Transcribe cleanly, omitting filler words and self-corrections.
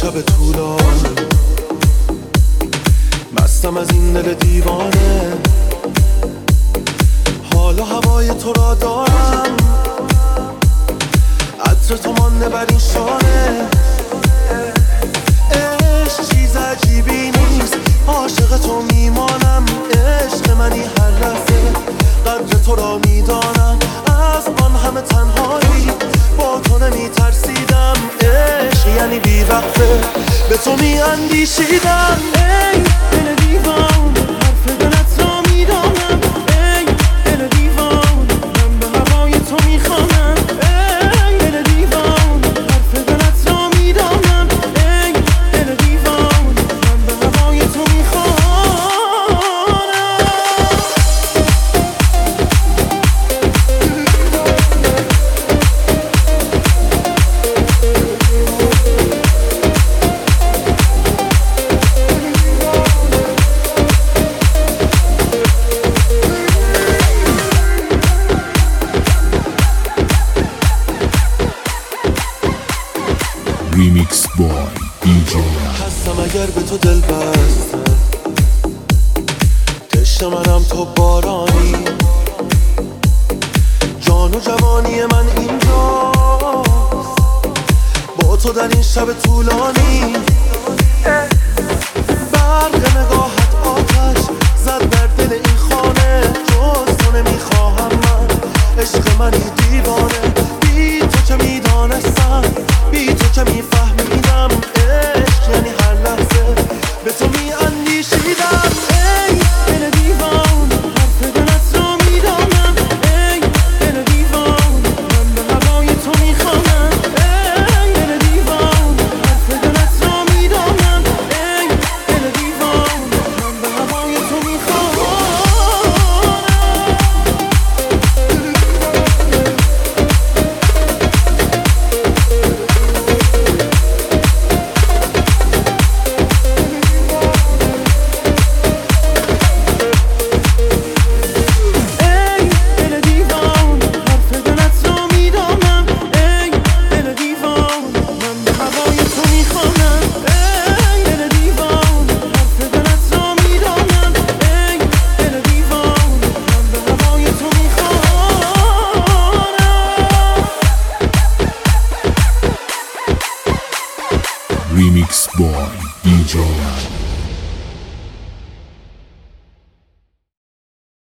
شب طولانی، مستم از این دل دیوانه. حال و هوای تو را دارم، عطر تو مانده بر این شانه. عشق چیز عجیبی نیست، عاشق تو میمانم. عشق منی هر لحظه، قدر تو را میدانم. از آن همه تنهایی با تو نمیترسیدم. عشق یعنی بی وقفه به تو میاندیشیدم. ای دل دیوان، حرف دلت را میدانم. ای دل دیوان، من به هوای تو میخوانم. ای دل دیوان، حرف دلت را میدانم. ای دل دیوان، من به هوای تو میخوانم. ریمیکس بای دیجی هستم اگر به تو دل بستم، تشنه منم تو بارانی. جان و جوانی من اینجاست، با تو در این شب طولانی. برق نگاهت آتش،